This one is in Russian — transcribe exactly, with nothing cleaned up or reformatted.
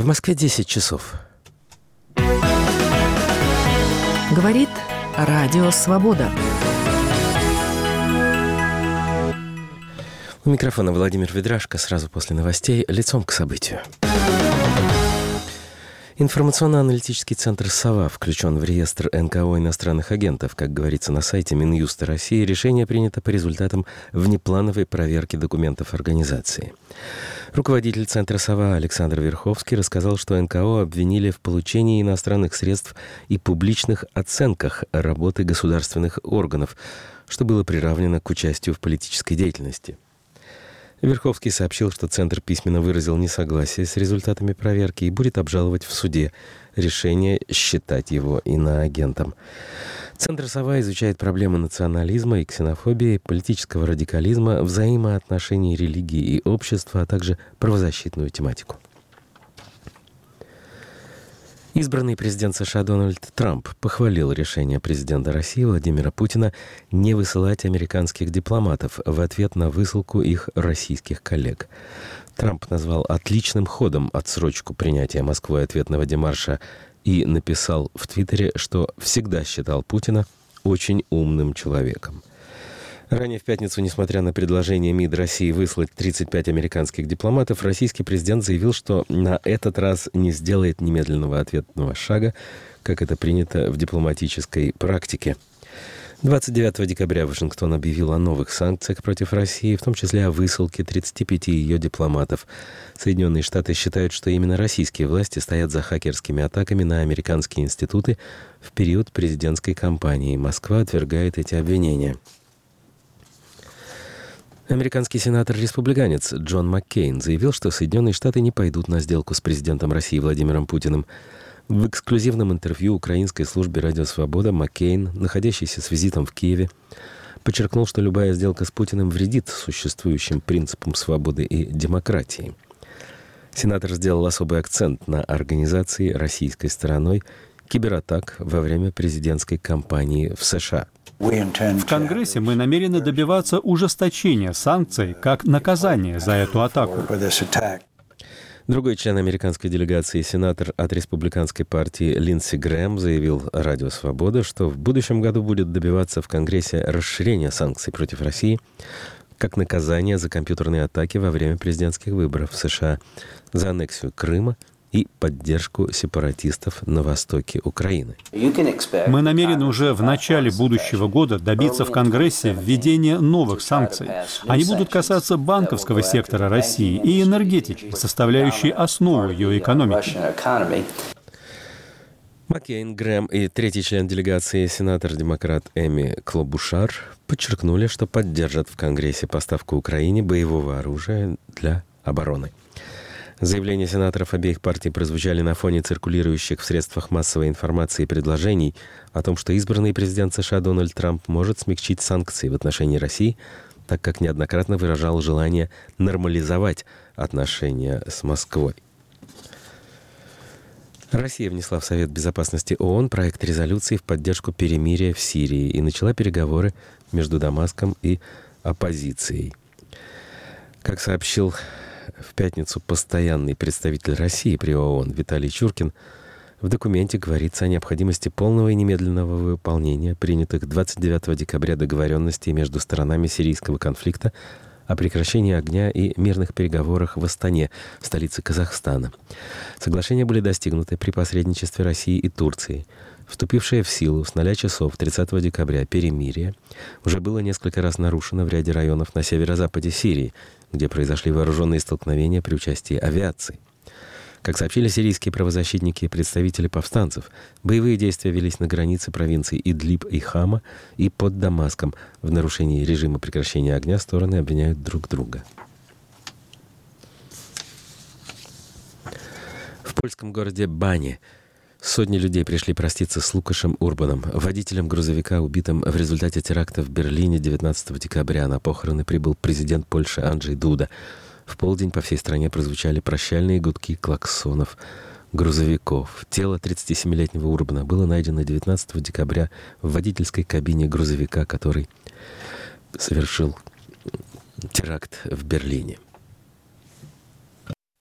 В Москве десять часов. Говорит Радио Свобода. У микрофона Владимир Ведрашко. Сразу после новостей лицом к событию. Информационно-аналитический центр «Сова» включен в реестр эн ка о иностранных агентов. Как говорится на сайте Минюста России, решение принято по результатам внеплановой проверки документов организации. Руководитель центра «Сова» Александр Верховский рассказал, что эн ка о обвинили в получении иностранных средств и публичных оценках работы государственных органов, что было приравнено к участию в политической деятельности. Верховский сообщил, что Центр письменно выразил несогласие с результатами проверки и будет обжаловать в суде решение считать его иноагентом. Центр «Сова» изучает проблемы национализма и ксенофобии, политического радикализма, взаимоотношений религии и общества, а также правозащитную тематику. Избранный президент США Дональд Трамп похвалил решение президента России Владимира Путина не высылать американских дипломатов в ответ на высылку их российских коллег. Трамп назвал отличным ходом отсрочку принятия Москвой ответного демарша и написал в Твиттере, что всегда считал Путина очень умным человеком. Ранее в пятницу, несмотря на предложение МИД России выслать тридцать пять американских дипломатов, российский президент заявил, что на этот раз не сделает немедленного ответного шага, как это принято в дипломатической практике. двадцать девятого декабря Вашингтон объявил о новых санкциях против России, в том числе о высылке тридцати пяти ее дипломатов. Соединенные Штаты считают, что именно российские власти стоят за хакерскими атаками на американские институты в период президентской кампании. Москва отвергает эти обвинения. Американский сенатор-республиканец Джон Маккейн заявил, что Соединенные Штаты не пойдут на сделку с президентом России Владимиром Путиным. В эксклюзивном интервью украинской службе «Радио Свобода» Маккейн, находящийся с визитом в Киеве, подчеркнул, что любая сделка с Путиным вредит существующим принципам свободы и демократии. Сенатор сделал особый акцент на организации российской стороной кибератак во время президентской кампании в США. В Конгрессе мы намерены добиваться ужесточения санкций как наказание за эту атаку. Другой член американской делегации, сенатор от республиканской партии Линдси Грэм, заявил Радио Свобода, что в будущем году будет добиваться в Конгрессе расширения санкций против России как наказание за компьютерные атаки во время президентских выборов в США, за аннексию Крыма и поддержку сепаратистов на востоке Украины. Мы намерены уже в начале будущего года добиться в Конгрессе введения новых санкций. Они будут касаться банковского сектора России и энергетики, составляющей основу ее экономики. Маккейн, Грэм и третий член делегации, сенатор-демократ Эми Клобушар, подчеркнули, что поддержат в Конгрессе поставку Украине боевого оружия для обороны. Заявления сенаторов обеих партий прозвучали на фоне циркулирующих в средствах массовой информации предложений о том, что избранный президент США Дональд Трамп может смягчить санкции в отношении России, так как неоднократно выражал желание нормализовать отношения с Москвой. Россия внесла в Совет Безопасности ООН проект резолюции в поддержку перемирия в Сирии и начала переговоры между Дамаском и оппозицией. Как сообщил в пятницу постоянный представитель России при ООН Виталий Чуркин, в документе говорится о необходимости полного и немедленного выполнения принятых двадцать девятого декабря договоренностей между сторонами сирийского конфликта о прекращении огня и мирных переговорах в Астане, столице Казахстана. Соглашения были достигнуты при посредничестве России и Турции. Вступившее в силу с нуля часов тридцатого декабря перемирие уже было несколько раз нарушено в ряде районов на северо-западе Сирии, где произошли вооруженные столкновения при участии авиации. Как сообщили сирийские правозащитники и представители повстанцев, боевые действия велись на границе провинций Идлиб и Хама и под Дамаском. В нарушении режима прекращения огня стороны обвиняют друг друга. В польском городе Бане сотни людей пришли проститься с Лукашем Урбаном, водителем грузовика, убитым в результате теракта в Берлине девятнадцатого декабря. На похороны прибыл президент Польши Анджей Дуда. В полдень по всей стране прозвучали прощальные гудки клаксонов грузовиков. Тело тридцатисемилетнего Урбана было найдено девятнадцатого декабря в водительской кабине грузовика, который совершил теракт в Берлине.